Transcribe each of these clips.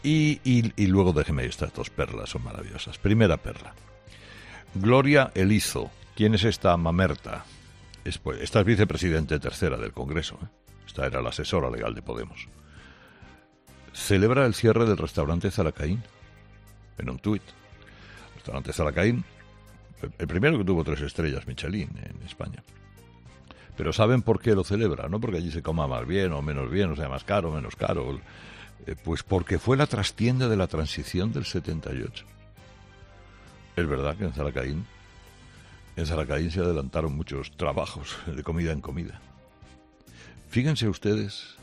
Y luego déjeme estas dos perlas, son maravillosas. Primera perla. Gloria Elizo. ¿Quién es esta mamerta? Esta es vicepresidente tercera del Congreso. Esta era la asesora legal de Podemos. Celebra el cierre del restaurante Zalacaín en un tuit. El restaurante Zalacaín, el primero que tuvo 3 estrellas Michelin en España. Pero ¿saben por qué lo celebra? No porque allí se coma más bien o menos bien, o sea, más caro o menos caro. Pues porque fue la trastienda de la transición del 78. Es verdad que en Zalacaín se adelantaron muchos trabajos de comida en comida. Fíjense ustedes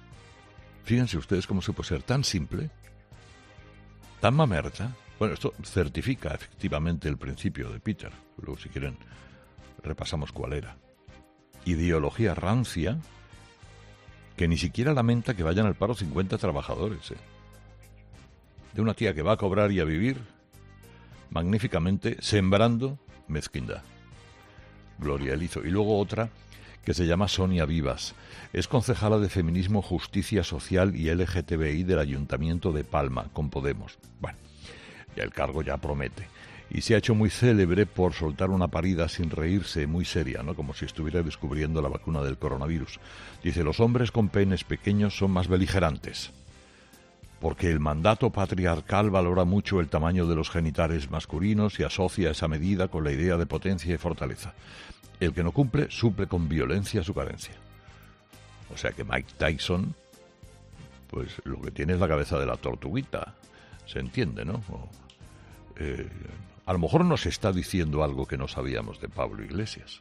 cómo se puede ser tan simple, tan mamerta. Bueno, esto certifica efectivamente el principio de Peter. Luego, si quieren, repasamos cuál era. Ideología rancia que ni siquiera lamenta que vayan al paro 50 trabajadores. De una tía que va a cobrar y a vivir magníficamente sembrando mezquindad. Gloria Elizo. Y luego otra que se llama Sonia Vivas. Es concejala de Feminismo, Justicia Social y LGTBI del Ayuntamiento de Palma, con Podemos. Bueno, ya el cargo ya promete. Y se ha hecho muy célebre por soltar una parida sin reírse, muy seria, ¿no? Como si estuviera descubriendo la vacuna del coronavirus. Dice, los hombres con penes pequeños son más beligerantes, porque el mandato patriarcal valora mucho el tamaño de los genitales masculinos y asocia esa medida con la idea de potencia y fortaleza. El que no cumple, suple con violencia su carencia. O sea que Mike Tyson, pues lo que tiene es la cabeza de la tortuguita. Se entiende, ¿no? A lo mejor nos está diciendo algo que no sabíamos de Pablo Iglesias.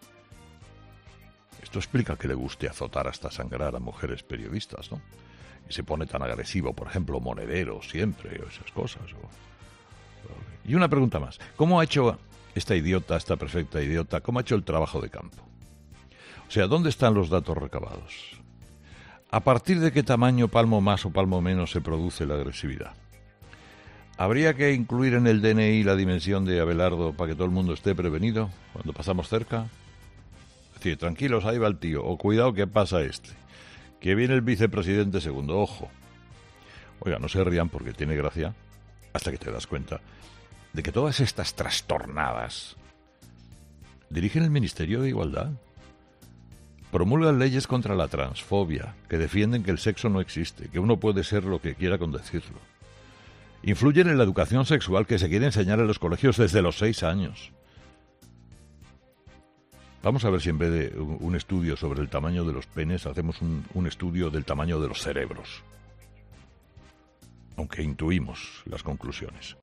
Esto explica que le guste azotar hasta sangrar a mujeres periodistas, ¿no? Y se pone tan agresivo, por ejemplo, Monedero, siempre, o esas cosas. Y una pregunta más. ¿Cómo ha hecho esta perfecta idiota, cómo ha hecho el trabajo de campo? O sea, ¿dónde están los datos recabados? ¿A partir de qué tamaño, palmo más o palmo menos, se produce la agresividad? ¿Habría que incluir en el DNI la dimensión de Abelardo para que todo el mundo esté prevenido cuando pasamos cerca? Es decir, tranquilos, ahí va el tío, o cuidado que pasa este, que viene el vicepresidente segundo, ojo. Oiga, no se rían porque tiene gracia, hasta que te das cuenta de que todas estas trastornadas dirigen el Ministerio de Igualdad. Promulgan leyes contra la transfobia, que defienden que el sexo no existe, que uno puede ser lo que quiera con decirlo. Influyen en la educación sexual que se quiere enseñar en los colegios desde los 6 años. Vamos a ver si en vez de un estudio sobre el tamaño de los penes, hacemos un estudio del tamaño de los cerebros. Aunque intuimos las conclusiones.